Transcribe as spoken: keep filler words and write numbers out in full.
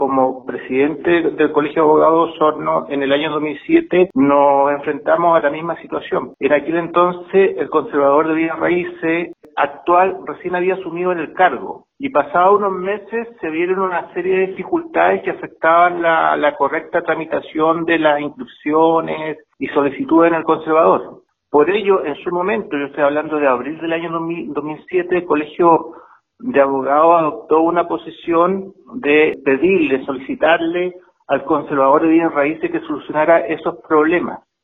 Como presidente del Colegio de Abogados Osorno, en el año dos mil siete nos enfrentamos a la misma situación. En aquel entonces, el conservador de bienes raíces actual recién había asumido en el cargo y pasados unos meses se vieron una serie de dificultades que afectaban la, la correcta tramitación de las inscripciones y solicitudes en el conservador. Por ello, en su momento, yo estoy hablando de abril del año dos mil siete, el Colegio de Abogados adoptó una posición de pedirle, solicitarle al conservador de bienes raíces que solucionara esos problemas.